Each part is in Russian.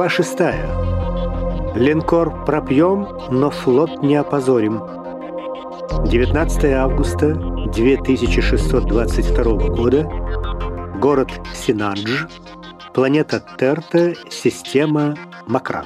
Глава 6. Линкор пропьем, но флот не опозорим. 19 августа 2622 года. Город Синандж. Планета Терта. Система Макран.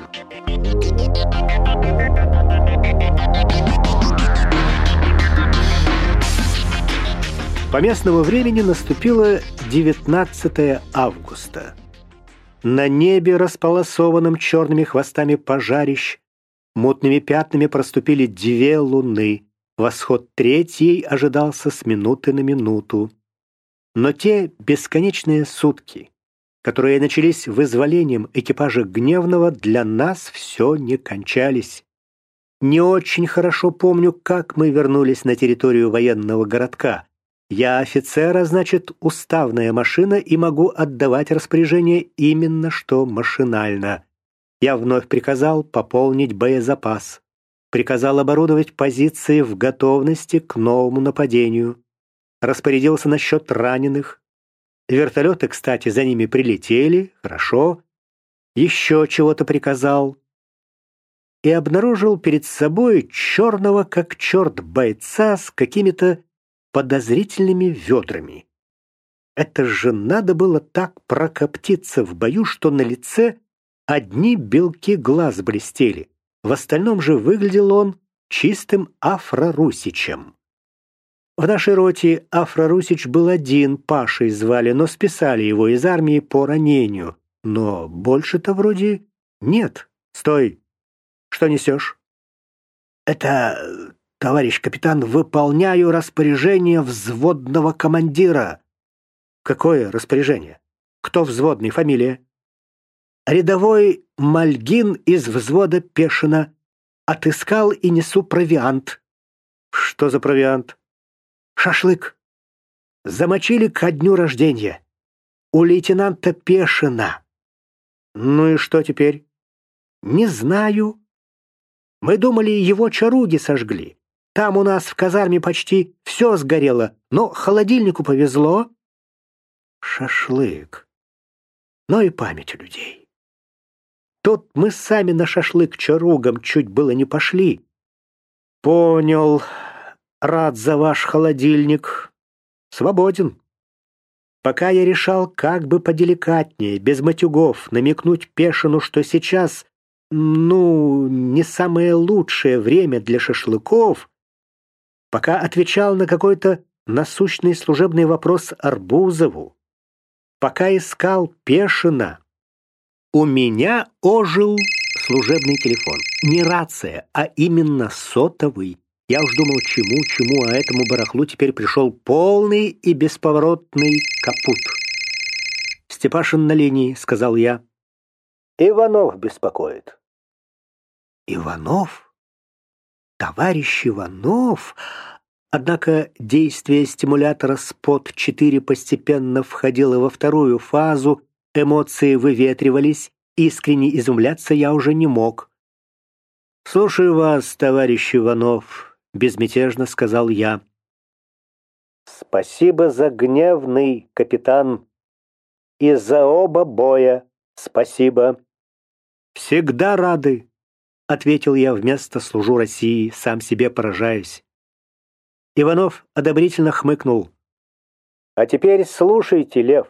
По местному времени наступило 19 августа. На небе, располосованном черными хвостами пожарищ, мутными пятнами проступили две луны. Восход третьей ожидался с минуты на минуту. Но те бесконечные сутки, которые начались вызволением экипажа Гневного, для нас все не кончались. Не очень хорошо помню, как мы вернулись на территорию военного городка. Я офицер, а значит, уставная машина, и могу отдавать распоряжение именно что машинально. Я вновь приказал пополнить боезапас. Приказал оборудовать позиции в готовности к новому нападению. Распорядился насчет раненых. Вертолеты, кстати, за ними прилетели, хорошо. Еще чего-то приказал. И обнаружил перед собой черного как черт бойца с какими-то подозрительными ведрами. Это же надо было так прокоптиться в бою, что на лице одни белки глаз блестели. В остальном же выглядел он чистым афрорусичем. В нашей роте афрорусич был один, Пашей звали, но списали его из армии по ранению. Но больше-то вроде нет. Стой! Что несешь? Это... «Товарищ капитан, выполняю распоряжение взводного командира». «Какое распоряжение? Кто взводный? Фамилия?» «Рядовой Мальгин из взвода Пешина. Отыскал и несу провиант». «Что за провиант?» «Шашлык. Замочили ко дню рождения. У лейтенанта Пешина». «Ну и что теперь?» «Не знаю. Мы думали, его чаруги сожгли. Там у нас в казарме почти все сгорело, но холодильнику повезло». Шашлык. Но и память у людей. Тут мы сами на шашлык чаругам чуть было не пошли. Понял. Рад за ваш холодильник. Свободен. Пока я решал, как бы поделикатнее, без матюгов, намекнуть Пешину, что сейчас, не самое лучшее время для шашлыков, пока отвечал на какой-то насущный служебный вопрос Арбузову, пока искал Пешина, у меня ожил служебный телефон. Не рация, а именно сотовый. Я уж думал, чему, а этому барахлу теперь пришел полный и бесповоротный капут. «Степашин на линии», — сказал я. «Иванов беспокоит». «Иванов? Товарищ Иванов?» Однако действие стимулятора СПОТ-4 постепенно входило во вторую фазу, эмоции выветривались, искренне изумляться я уже не мог. «Слушаю вас, товарищ Иванов», — безмятежно сказал я. «Спасибо за Гневный, капитан. И за оба боя спасибо». «Всегда рады», — ответил я вместо «служу России», сам себе поражаясь. Иванов одобрительно хмыкнул. «А теперь слушайте, Лев.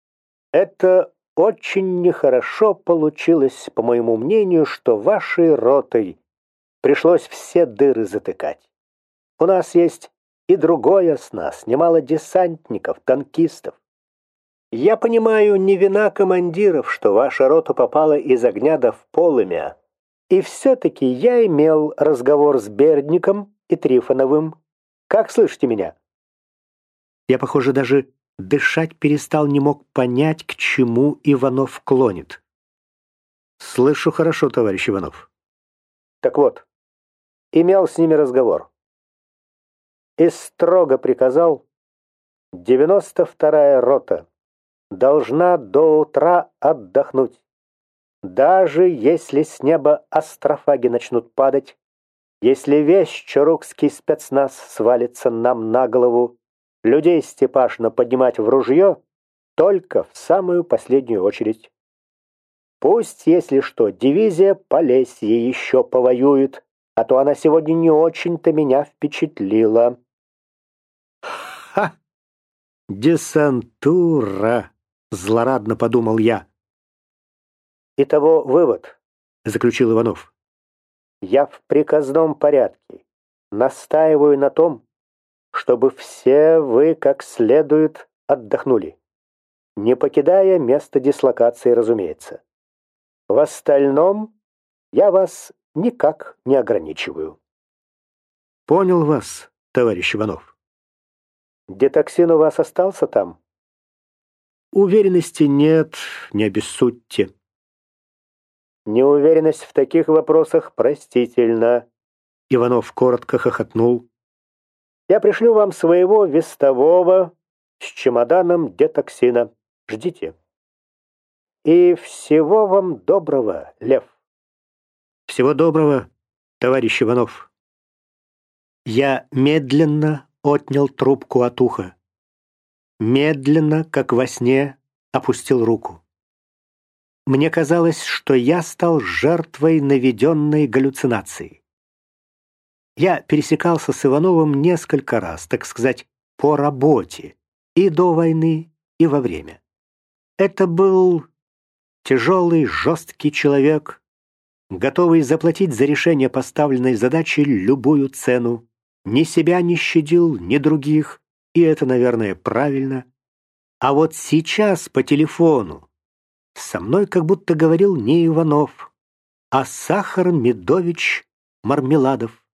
Это очень нехорошо получилось, по моему мнению, что вашей ротой пришлось все дыры затыкать. У нас есть и другое с нас, немало десантников, танкистов. Я понимаю, не вина командиров, что ваша рота попала из огня да в полымя. И все-таки я имел разговор с Бердником и Трифоновым. Как слышите меня?» Я, похоже, даже дышать перестал, не мог понять, к чему Иванов клонит. «Слышу хорошо, товарищ Иванов». «Так вот, имел с ними разговор. И строго приказал, 92-я рота должна до утра отдохнуть. Даже если с неба астрофаги начнут падать, если весь чарукский спецназ свалится нам на голову, людей Степашина поднимать в ружье только в самую последнюю очередь. Пусть, если что, дивизия Полесье еще повоюет, а то она сегодня не очень-то меня впечатлила». «Ха! Десантура!» — злорадно подумал я. «Итого вывод», — заключил Иванов. «Я в приказном порядке настаиваю на том, чтобы все вы как следует отдохнули, не покидая место дислокации, разумеется. В остальном я вас никак не ограничиваю». «Понял вас, товарищ Иванов». «Детоксин у вас остался там?» «Уверенности нет, не обессудьте». «Неуверенность в таких вопросах простительна», — Иванов коротко хохотнул. «Я пришлю вам своего вестового с чемоданом детоксина. Ждите. И всего вам доброго, Лев». «Всего доброго, товарищ Иванов». Я медленно отнял трубку от уха. Медленно, как во сне, опустил руку. Мне казалось, что я стал жертвой наведенной галлюцинации. Я пересекался с Ивановым несколько раз, так сказать, по работе, и до войны, и во время. Это был тяжелый, жесткий человек, готовый заплатить за решение поставленной задачи любую цену, ни себя не щадил, ни других, и это, наверное, правильно. А вот сейчас по телефону со мной как будто говорил не Иванов, а Сахар Медович Мармеладов.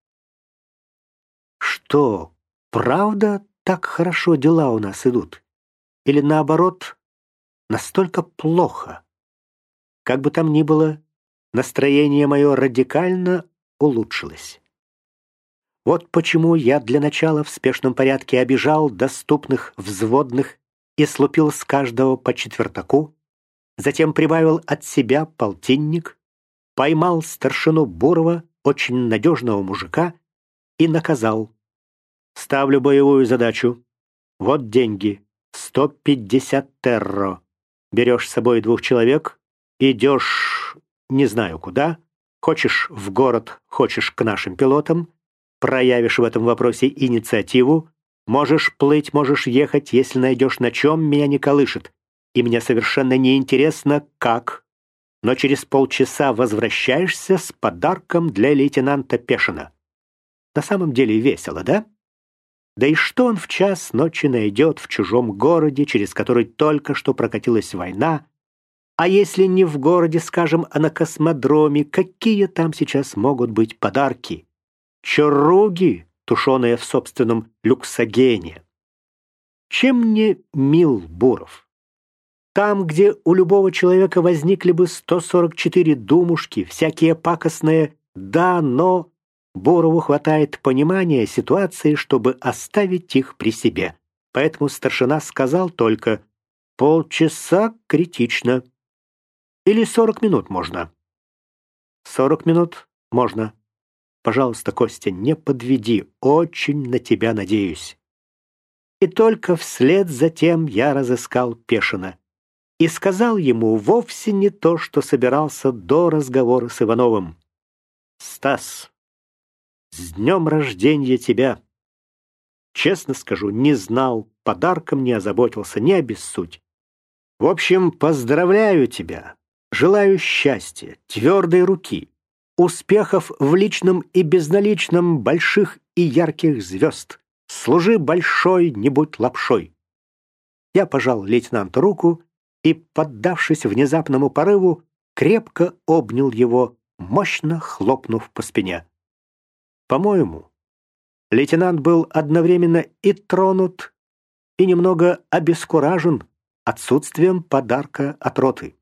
Что, правда так хорошо дела у нас идут? Или наоборот, настолько плохо? Как бы там ни было, настроение мое радикально улучшилось. Вот почему я для начала в спешном порядке обижал доступных взводных и слупил с каждого по четвертаку, затем прибавил от себя полтинник, поймал старшину Бурова, очень надежного мужика, и наказал. «Ставлю боевую задачу. Вот деньги. 150 терро. Берешь с собой 2 человек, идешь не знаю куда, хочешь в город, хочешь к нашим пилотам, проявишь в этом вопросе инициативу, можешь плыть, можешь ехать, если найдешь на чем, меня не колышет. И мне совершенно не интересно, как. Но через полчаса возвращаешься с подарком для лейтенанта Пешина». На самом деле весело, да? Да и что он в час ночи найдет в чужом городе, через который только что прокатилась война? А если не в городе, скажем, а на космодроме, какие там сейчас могут быть подарки? Чоруги, тушеные в собственном люксогене. Чем мне мил Буров? Там, где у любого человека возникли бы 144 думушки, всякие пакостные «да», «но», Бурову хватает понимания ситуации, чтобы оставить их при себе. Поэтому старшина сказал только «полчаса критично». Или 40 минут можно. 40 минут можно. Пожалуйста, Костя, не подведи, очень на тебя надеюсь. И только вслед за тем я разыскал Пешина и сказал ему вовсе не то, что собирался до разговора с Ивановым. «Стас, с днем рождения тебя! Честно скажу, не знал, подарком не озаботился, не обессудь. В общем, поздравляю тебя, желаю счастья, твердой руки, успехов в личном и безналичном, больших и ярких звезд. Служи большой, не будь лапшой». Я пожал лейтенанту руку и, поддавшись внезапному порыву, крепко обнял его, мощно хлопнув по спине. По-моему, лейтенант был одновременно и тронут, и немного обескуражен отсутствием подарка от роты.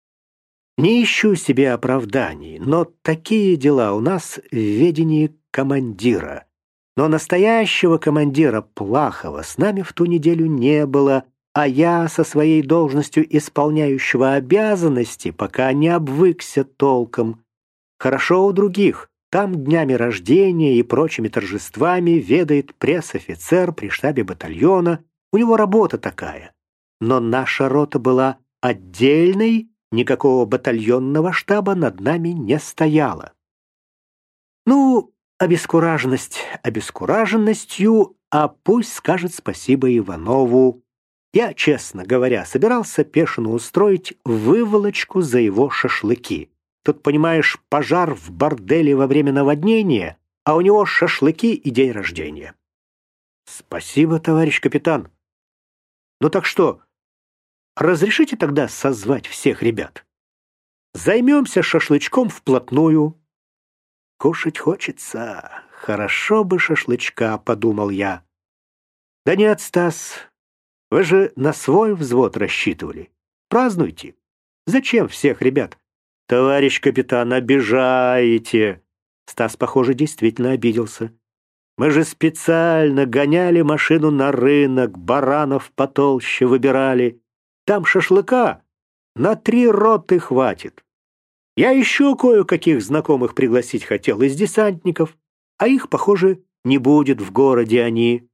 Не ищу себе оправданий, но такие дела у нас в ведении командира. Но настоящего командира Плахова с нами в ту неделю не было, а я со своей должностью исполняющего обязанности пока не обвыкся толком. Хорошо у других. Там днями рождения и прочими торжествами ведает пресс-офицер при штабе батальона. У него работа такая. Но наша рота была отдельной, никакого батальонного штаба над нами не стояло. Ну, обескураженность обескураженностью, а пусть скажет спасибо Иванову. Я, честно говоря, собирался Пешину устроить выволочку за его шашлыки. Тут, понимаешь, пожар в борделе во время наводнения, а у него шашлыки и день рождения. Спасибо, товарищ капитан. Ну так что, разрешите тогда созвать всех ребят? Займемся шашлычком вплотную. Кушать хочется. Хорошо бы шашлычка, подумал я. Да нет, Стас, вы же на свой взвод рассчитывали. Празднуйте. Зачем всех ребят? Товарищ капитан, обижаете. Стас, похоже, действительно обиделся. Мы же специально гоняли машину на рынок, баранов потолще выбирали. Там шашлыка на 3 роты хватит. Я еще кое-каких знакомых пригласить хотел из десантников, а их, похоже, не будет в городе они.